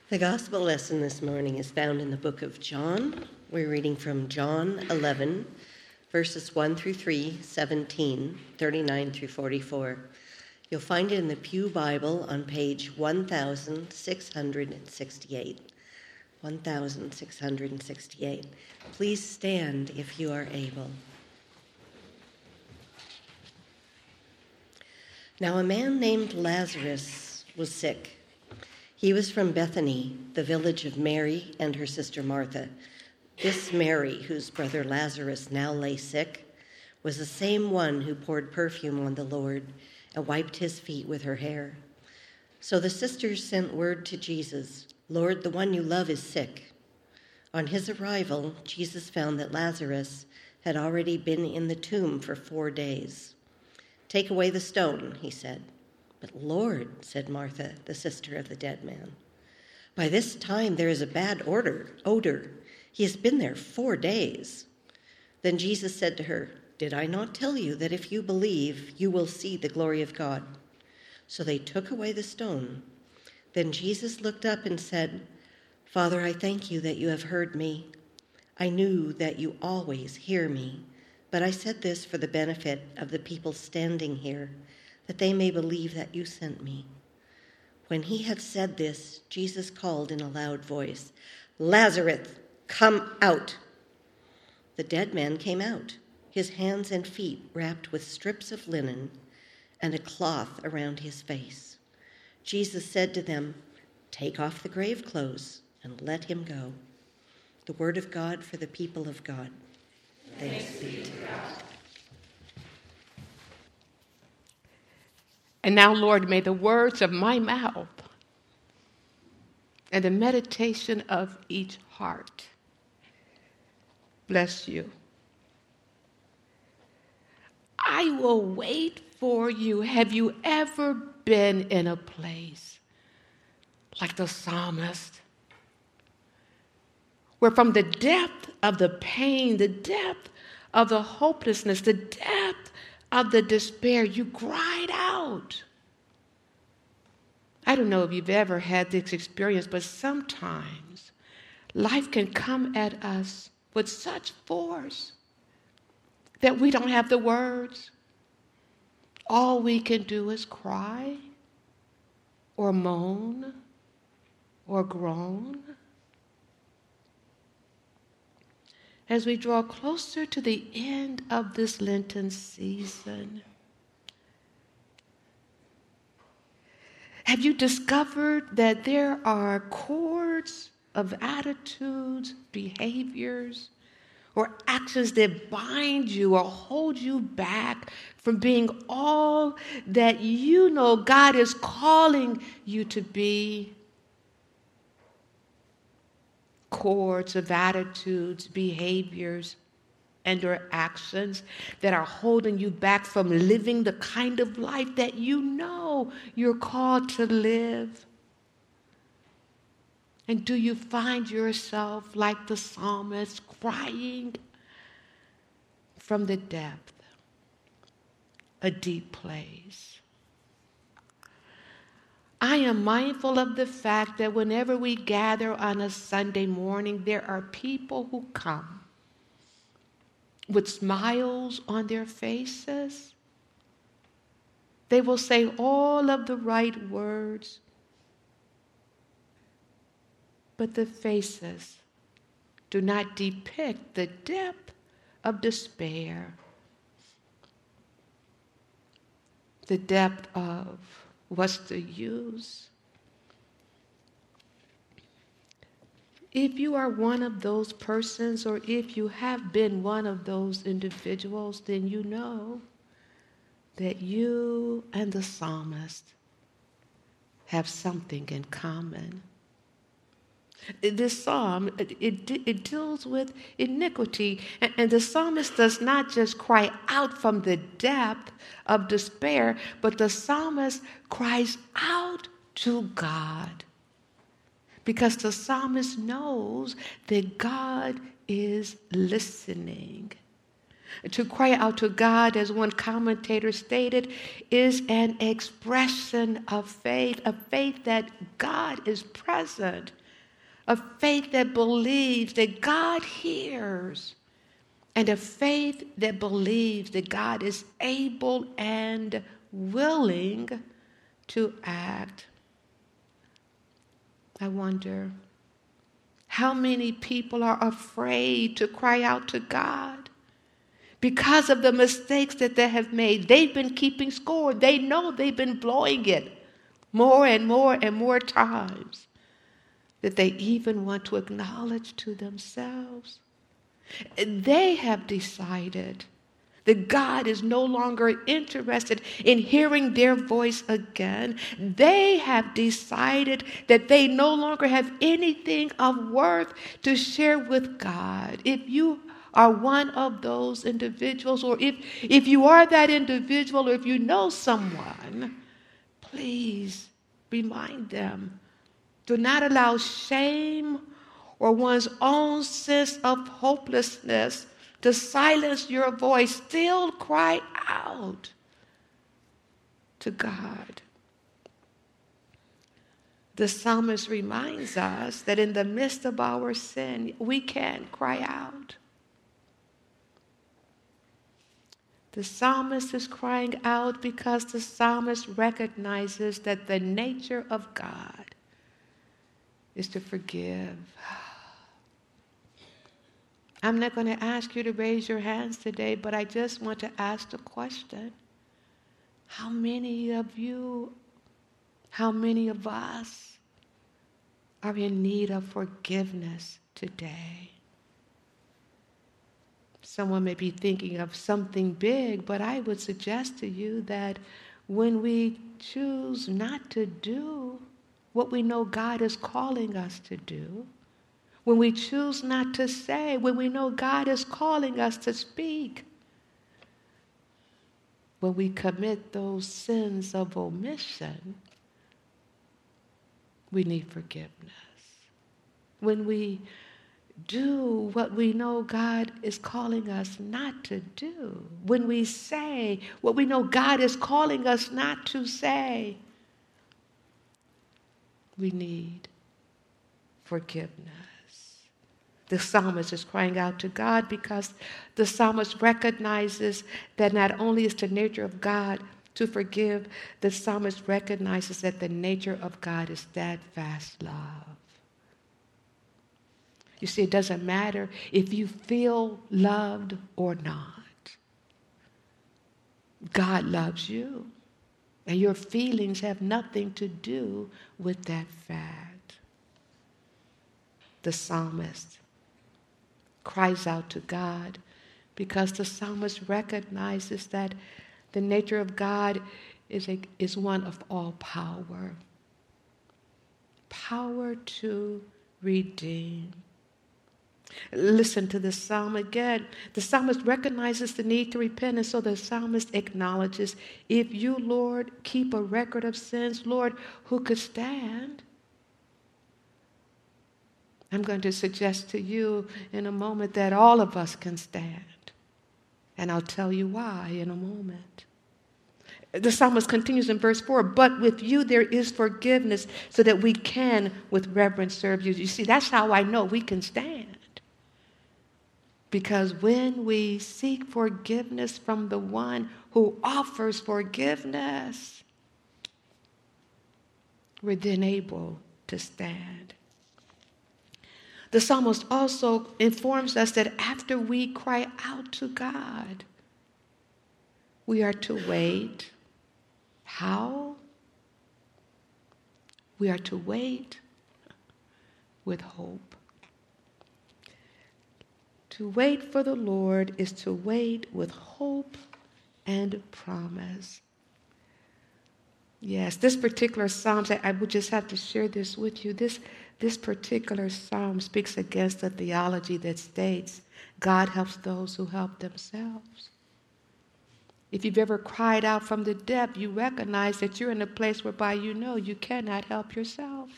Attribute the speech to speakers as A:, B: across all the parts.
A: The gospel lesson this morning is found in the book of John. We're reading from John 11, verses 1 through 3, 17, 39 through 44. You'll find it in the Pew Bible on page 1668. 1668. Please stand if you are able. Now a man named Lazarus was sick. He was from Bethany, the village of Mary and her sister Martha. This Mary, whose brother Lazarus now lay sick, was the same one who poured perfume on the Lord and wiped his feet with her hair. So the sisters sent word to Jesus, "Lord, the one you love is sick." On his arrival, Jesus found that Lazarus had already been in the tomb for 4 days. "Take away the stone," he said. "But Lord," said Martha, the sister of the dead man, "by this time there is a bad odor. He has been there 4 days." Then Jesus said to her, "Did I not tell you that if you believe, you will see the glory of God?" So they took away the stone. Then Jesus looked up and said, "Father, I thank you that you have heard me. I knew that you always hear me, but I said this for the benefit of the people standing here, that they may believe that you sent me." When he had said this, Jesus called in a loud voice, "Lazarus, come out!" The dead man came out, his hands and feet wrapped with strips of linen and a cloth around his face. Jesus said to them, "Take off the grave clothes and let him go." The word of God for the people of God. Thanks be to God.
B: And now, Lord, may the words of my mouth and the meditation of each heart bless you. I will wait for you. Have you ever been in a place like the psalmist, where from the depth of the pain, the depth of the hopelessness, the depth of the despair, you cried out? I don't know if you've ever had this experience, but sometimes life can come at us with such force that we don't have the words. All we can do is cry or moan or groan. As we draw closer to the end of this Lenten season, have you discovered that there are cords of attitudes, behaviors, or actions that bind you or hold you back from being all that you know God is calling you to be? Cords of attitudes, behaviors, and or actions that are holding you back from living the kind of life that you know you're called to live. And do you find yourself like the psalmist crying from the depth, a deep place? I am mindful of the fact that whenever we gather on a Sunday morning, there are people who come with smiles on their faces. They will say all of the right words, but the faces do not depict the depth of despair, the depth of what's the use. If you are one of those persons, or if you have been one of those individuals, then you know that you and the psalmist have something in common. This psalm, it deals with iniquity, and the psalmist does not just cry out from the depth of despair, but the psalmist cries out to God, because the psalmist knows that God is listening. To cry out to God, as one commentator stated, is an expression of faith, a faith that God is present, a faith that believes that God hears, and a faith that believes that God is able and willing to act. I wonder how many people are afraid to cry out to God because of the mistakes that they have made. They've been keeping score. They know they've been blowing it more and more and more times that they even want to acknowledge to themselves. They have decided that God is no longer interested in hearing their voice again. They have decided that they no longer have anything of worth to share with God. If you are one of those individuals, or if you are that individual, or if you know someone, please remind them. Do not allow shame or one's own sense of hopelessness to silence your voice. Still cry out to God. The psalmist reminds us that in the midst of our sin, we can cry out. The psalmist is crying out because the psalmist recognizes that the nature of God is to forgive. I'm not going to ask you to raise your hands today, but I just want to ask the question. How many of you, how many of us are in need of forgiveness today? Someone may be thinking of something big, but I would suggest to you that when we choose not to do what we know God is calling us to do, when we choose not to say, when we know God is calling us to speak, when we commit those sins of omission, we need forgiveness. When we do what we know God is calling us not to do, when we say what we know God is calling us not to say, we need forgiveness. The psalmist is crying out to God because the psalmist recognizes that not only is the nature of God to forgive, the psalmist recognizes that the nature of God is steadfast love. You see, it doesn't matter if you feel loved or not. God loves you, and your feelings have nothing to do with that fact. The psalmist cries out to God because the psalmist recognizes that the nature of God is one of all power. Power to redeem. Listen to the psalm again. The psalmist recognizes the need to repent, and so the psalmist acknowledges, if you, Lord, keep a record of sins, Lord, who could stand? I'm going to suggest to you in a moment that all of us can stand. And I'll tell you why in a moment. The psalmist continues in verse 4, but with you there is forgiveness so that we can with reverence serve you. You see, that's how I know we can stand. Because when we seek forgiveness from the one who offers forgiveness, we're then able to stand. The psalmist also informs us that after we cry out to God, we are to wait. How? We are to wait with hope. To wait for the Lord is to wait with hope and promise. Yes, this particular psalm, I would just have to share this with you. This particular psalm speaks against a theology that states God helps those who help themselves. If you've ever cried out from the depth, you recognize that you're in a place whereby you know you cannot help yourself.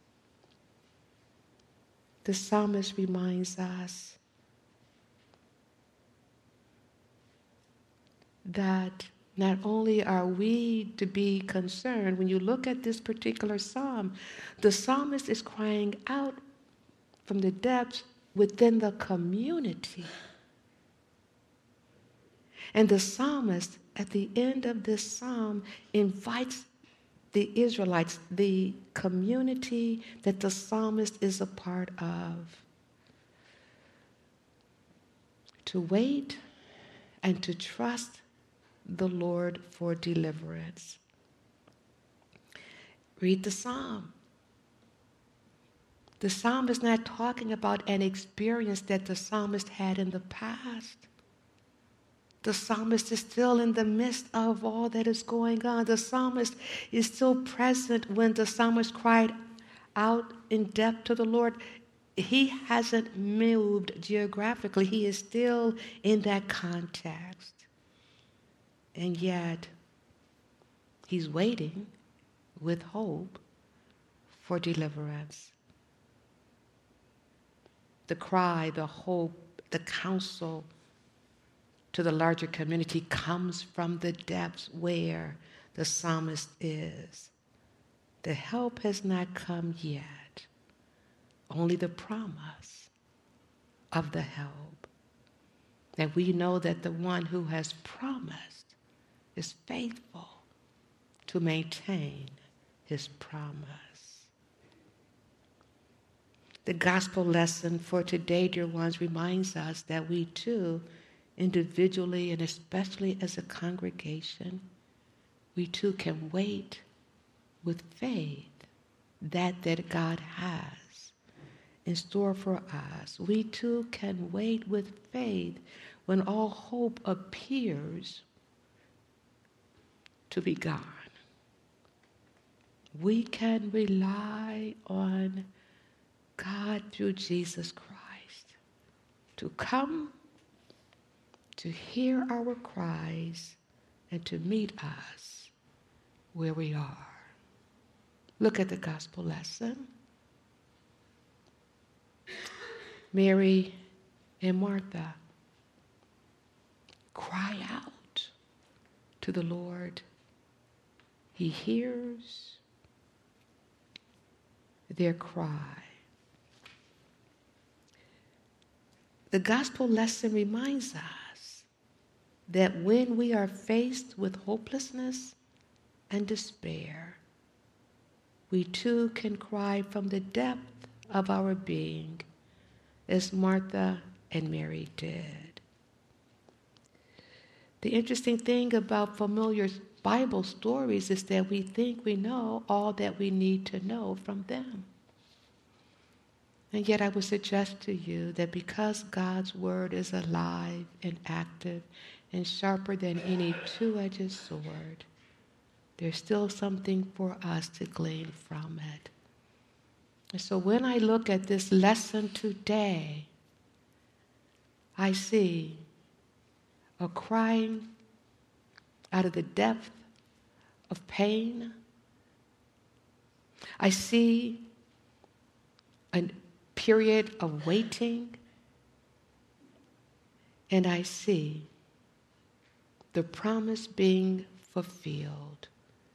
B: The psalmist reminds us that not only are we to be concerned, when you look at this particular psalm, the psalmist is crying out from the depths within the community. And the psalmist, at the end of this psalm, invites the Israelites, the community that the psalmist is a part of, to wait and to trust the Lord for deliverance. Read the psalm. The psalm is not talking about an experience that the psalmist had in the past. The psalmist is still in the midst of all that is going on. The psalmist is still present when the psalmist cried out in depth to the Lord. He hasn't moved geographically. He is still in that context. And yet, he's waiting with hope for deliverance. The cry, the hope, the counsel to the larger community comes from the depths where the psalmist is. The help has not come yet, only the promise of the help. And we know that the one who has promised is faithful to maintain his promise. The gospel lesson for today, dear ones, reminds us that we too, individually and especially as a congregation, we too can wait with faith that God has in store for us. We too can wait with faith when all hope appears to be gone. We can rely on God through Jesus Christ to come, to hear our cries, and to meet us where we are. Look at the gospel lesson. Mary and Martha cry out to the Lord. He hears their cry. The gospel lesson reminds us that when we are faced with hopelessness and despair, we too can cry from the depth of our being, as Martha and Mary did. The interesting thing about familiar Bible stories is that we think we know all that we need to know from them. And yet I would suggest to you that because God's word is alive and active and sharper than any two-edged sword, there's still something for us to glean from it. And so when I look at this lesson today, I see a crying out of the depth of pain. I see a period of waiting, and I see the promise being fulfilled.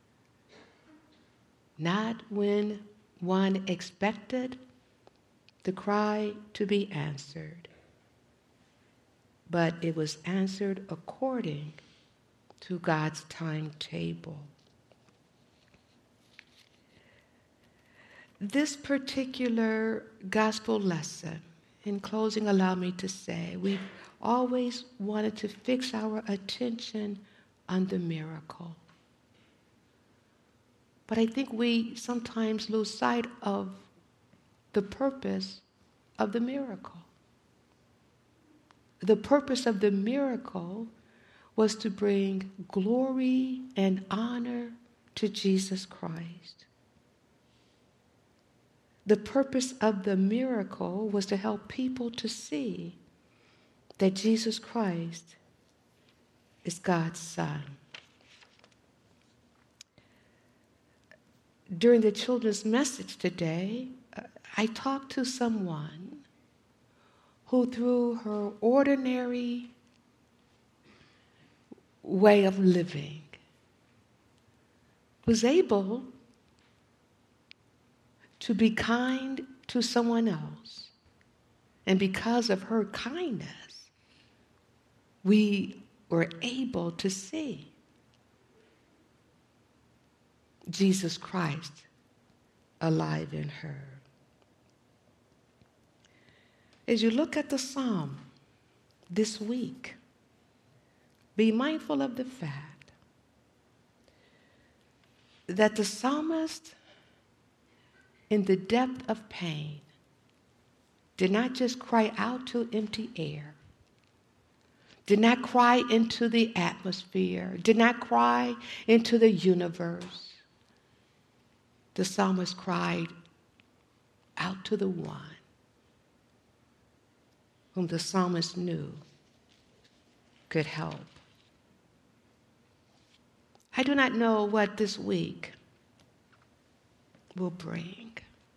B: Not when one expected the cry to be answered, but it was answered according to God's timetable. This particular gospel lesson, in closing, allow me to say, we've always wanted to fix our attention on the miracle. But I think we sometimes lose sight of the purpose of the miracle. The purpose of the miracle was to bring glory and honor to Jesus Christ. The purpose of the miracle was to help people to see that Jesus Christ is God's Son. During the children's message today, I talked to someone who, through her ordinary way of living, was able to be kind to someone else. And because of her kindness, we were able to see Jesus Christ alive in her. As you look at the psalm this week, be mindful of the fact that the psalmist, in the depth of pain, did not just cry out to empty air, did not cry into the atmosphere, did not cry into the universe. The psalmist cried out to the one whom the psalmist knew could help. I do not know what this week will bring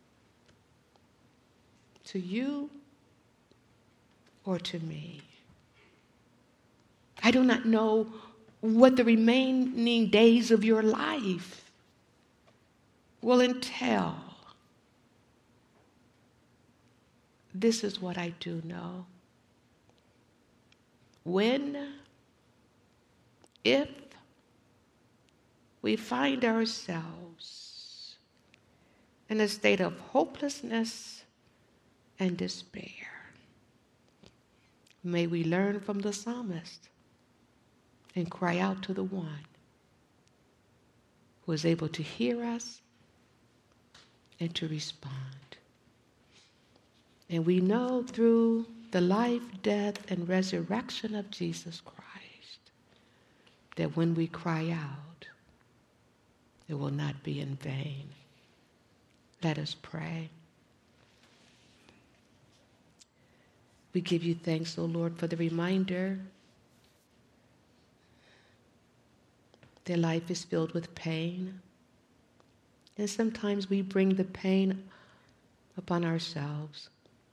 B: to you or to me. I do not know what the remaining days of your life will entail. This is what I do know. If we find ourselves in a state of hopelessness and despair, may we learn from the psalmist and cry out to the one who is able to hear us and to respond. And we know through the life, death, and resurrection of Jesus Christ that when we cry out, it will not be in vain. Let us pray. We give you thanks, O Lord, for the reminder that life is filled with pain. And sometimes we bring the pain upon ourselves.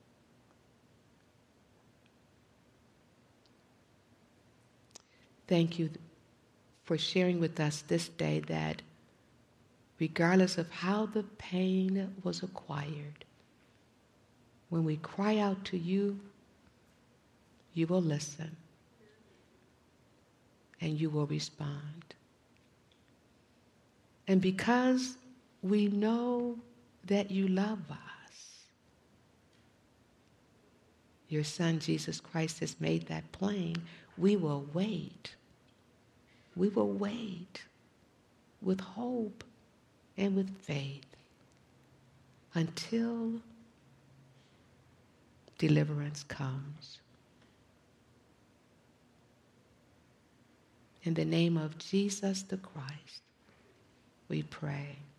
B: Thank you for sharing with us this day that regardless of how the pain was acquired, when we cry out to you, you will listen and you will respond. And because we know that you love us, your Son Jesus Christ has made that plain, we will wait. We will wait with hope and with faith until deliverance comes. In the name of Jesus the Christ, we pray.